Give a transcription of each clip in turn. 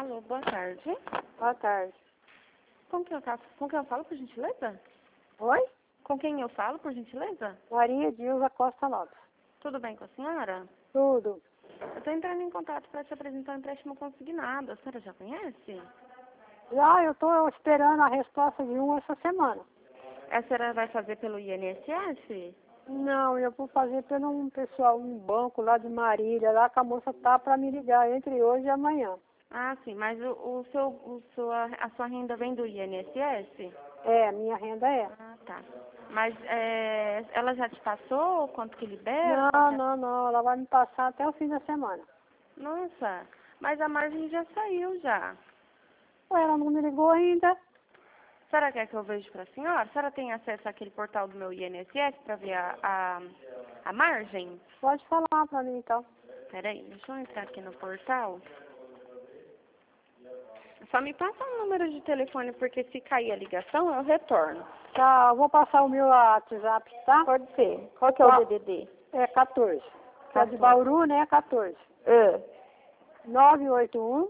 Alô, boa tarde. Boa tarde. Com quem eu falo, por gentileza? Oi? Com quem eu falo, por gentileza? Maria Dilva Costa Lopes. Tudo bem com a senhora? Tudo. Eu estou entrando em contato para te apresentar um empréstimo consignado. A senhora já conhece? Já eu estou esperando a resposta de essa semana. A senhora vai fazer pelo INSS? Não, eu vou fazer pelo um pessoal, um banco lá de Marília, lá que a moça tá para me ligar entre hoje e amanhã. Ah, sim, mas a sua renda vem do INSS? É, a minha renda é. Ah, tá. Mas ela já te passou quanto que libera? Não, ela vai me passar até o fim da semana. Nossa, mas a margem já saiu já. Ué, ela não me ligou ainda. A senhora quer que eu veja para a senhora? A senhora tem acesso àquele portal do meu INSS para ver a margem? Pode falar para mim então. Peraí, deixa eu entrar aqui no portal. Só me passa um número de telefone, porque se cair a ligação, eu retorno. Tá, eu vou passar o meu WhatsApp, tá? Pode ser. Qual que é o DDD? É 14. Que é de Bauru, né? 14. 981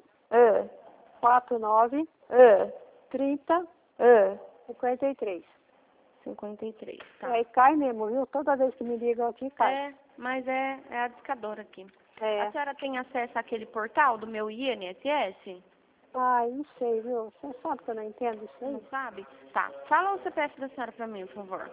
49 30 53. 53, tá. Aí cai mesmo, viu? Toda vez que me ligam aqui, cai. É, mas é a discadora aqui. É. A senhora tem acesso àquele portal do meu INSS? Ai, não sei, viu? Você sabe que eu não entendo isso aí? Não sabe? Tá. Fala o CPF da senhora pra mim, por favor.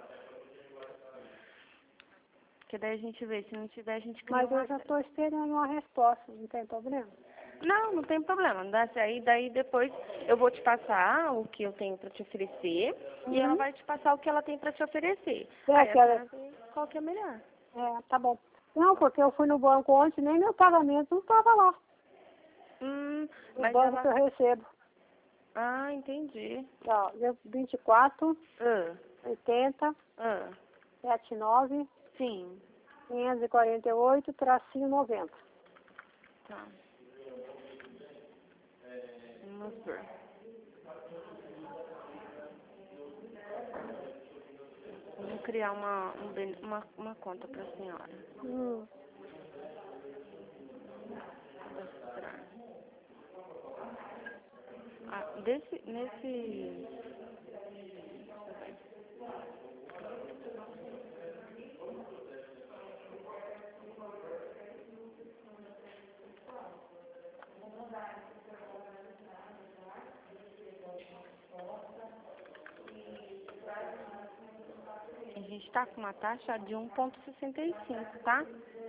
Que daí a gente vê. Se não tiver, a gente cria Mas eu já estou esperando uma resposta, não tem problema? Não tem problema. Daí depois eu vou te passar o que eu tenho pra te oferecer e ela vai te passar o que ela tem pra te oferecer. Aí a senhora vê qual que é melhor. É, tá bom. Não, porque eu fui no banco ontem, nem meu pagamento não estava lá. Mas O banco que eu recebo. Ah, entendi. Ó, 24, 80, 79, Sim. 548, tracinho 90. Tá. Vamos ver. Vamos criar uma conta para a senhora. Cadastrar. Nesse... A gente está com uma taxa de 1,65, tá?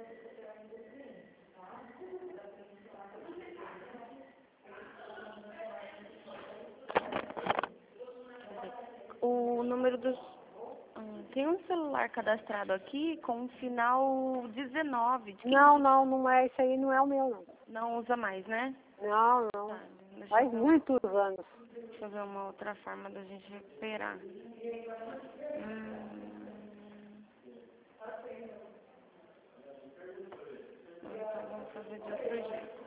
O número dos... Tem um celular cadastrado aqui com um final 19. Não é, isso aí não é o meu, não. Não usa mais, né? Não. Tá, Faz muitos anos. Deixa eu ver uma outra forma da gente recuperar. Então vamos fazer de outro jeito.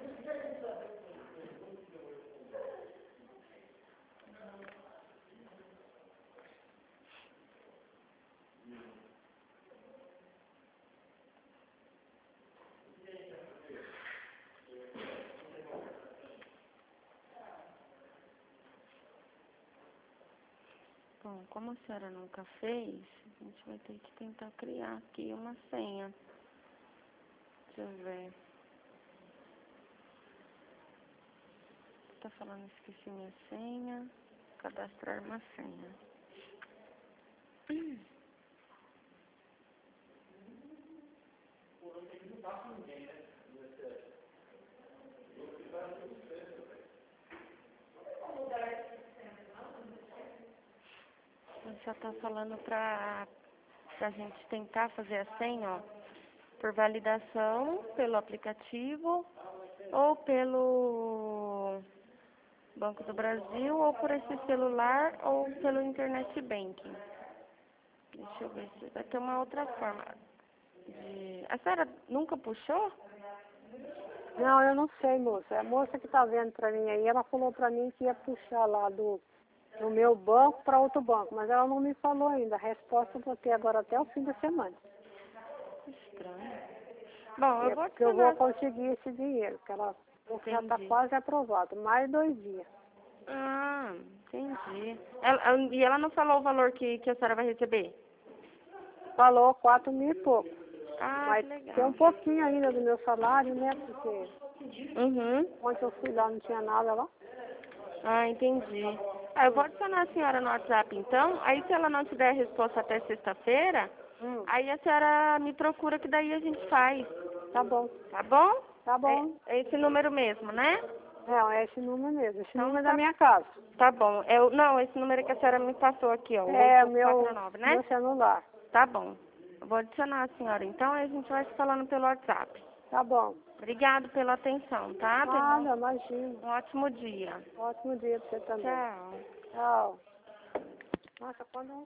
Bom, como a senhora nunca fez, a gente vai ter que tentar criar aqui uma senha. Deixa eu ver. Tá falando, esqueci minha senha. Cadastrar uma senha. Já tá falando pra gente tentar fazer a senha, ó, por validação pelo aplicativo ou pelo Banco do Brasil ou por esse celular ou pelo Internet Banking. Deixa eu ver se vai ter uma outra forma. A senhora nunca puxou? Não, eu não sei, moça. A moça que tá vendo pra mim aí, ela falou pra mim que ia puxar lá do meu banco para outro banco, mas ela não me falou ainda. A resposta eu vou ter agora até o fim da semana. Estranho. Bom, eu vou porque eu vou conseguir esse dinheiro, que ela Porque já está Entendi. quase aprovado, mais 2 dias. Ah, entendi. E ela não falou o valor que a senhora vai receber? Falou 4 mil e pouco. Ah, Mas que legal. tem um pouquinho ainda do meu salário, né? Porque Uhum. ontem eu fui lá, não tinha nada lá. Ah, entendi. Ah, eu vou adicionar a senhora no WhatsApp então. Aí se ela não tiver resposta até sexta-feira, aí a senhora me procura que daí a gente faz. Tá bom, Tá bom? tá bom. É esse número mesmo, né? Não, é esse número mesmo. Esse Então número é da tá, minha casa. tá bom. Não, esse número que a senhora me passou aqui, ó, o É o 8849, né? meu celular. Tá bom. Eu vou adicionar a senhora então e a gente vai se falando pelo WhatsApp. Tá bom. Obrigado pela atenção, tá? Nada, imagina. Um ótimo dia. Ótimo dia pra você também. Tchau. Tchau. Nossa, quando